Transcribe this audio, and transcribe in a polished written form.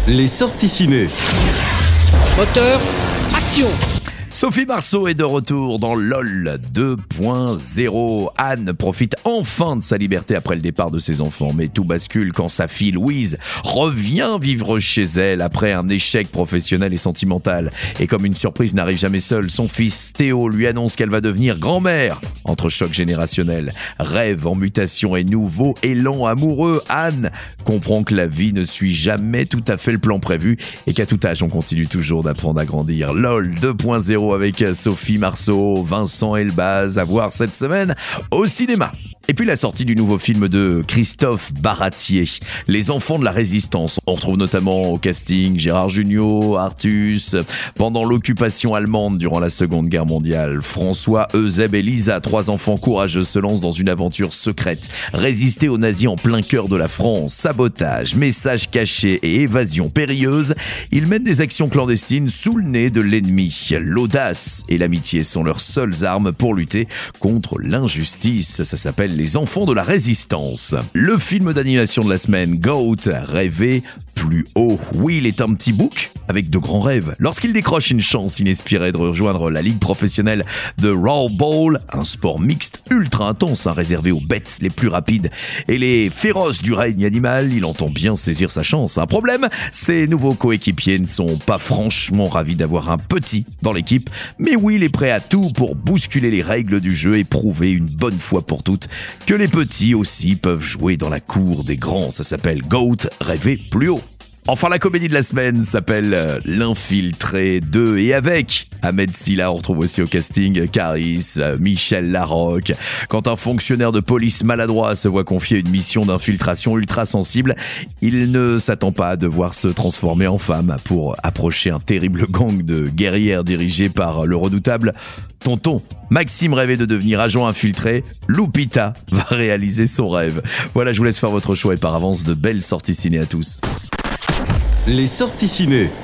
Les sorties ciné. Moteur, action. Sophie Marceau est de retour dans LOL 2.0. Anne profite enfin de sa liberté après le départ de ses enfants. Mais tout bascule quand sa fille Louise revient vivre chez elle après un échec professionnel et sentimental. Et comme une surprise n'arrive jamais seule, son fils Théo lui annonce qu'elle va devenir grand-mère. Entre choc générationnel, rêve en mutation et nouveau élan amoureux, Anne comprend que la vie ne suit jamais tout à fait le plan prévu et qu'à tout âge on continue toujours d'apprendre à grandir. LOL 2.0 avec Sophie Marceau, Vincent Elbaz, à voir cette semaine au cinéma. Et puis la sortie du nouveau film de Christophe Baratier, Les Enfants de la Résistance. On retrouve notamment au casting Gérard Jugnot, Artus. Pendant l'occupation allemande durant la Seconde Guerre mondiale, François, Euseb et Lisa, 3 enfants courageux, se lancent dans une aventure secrète. Résister aux nazis en plein cœur de la France, sabotage, messages cachés et évasion périlleuse. Ils mènent des actions clandestines sous le nez de l'ennemi. L'audace et l'amitié sont leurs seules armes pour lutter contre l'injustice. Ça s'appelle Les Enfants de la Résistance. Le film d'animation de la semaine, Goat, rêver plus haut. Will est un petit bouc avec de grands rêves. Lorsqu'il décroche une chance inespérée de rejoindre la ligue professionnelle de Rollerball, un sport mixte ultra intense, réservé aux bêtes les plus rapides et les féroces du règne animal, il entend bien saisir sa chance. Un problème, ses nouveaux coéquipiers ne sont pas franchement ravis d'avoir un petit dans l'équipe, mais Will est prêt à tout pour bousculer les règles du jeu et prouver une bonne fois pour toutes que les petits aussi peuvent jouer dans la cour des grands. Ça s'appelle Goat, rêver plus haut. Enfin, la comédie de la semaine s'appelle L'Infiltré 2 et avec Ahmed Silla, on retrouve aussi au casting Caris, Michel Larocque. Quand un fonctionnaire de police maladroit se voit confier une mission d'infiltration ultra sensible, il ne s'attend pas à devoir se transformer en femme pour approcher un terrible gang de guerrières dirigé par le redoutable Tonton. Maxime rêvait de devenir agent infiltré, Lupita va réaliser son rêve. Voilà, je vous laisse faire votre choix et par avance de belles sorties ciné à tous. Les sorties ciné.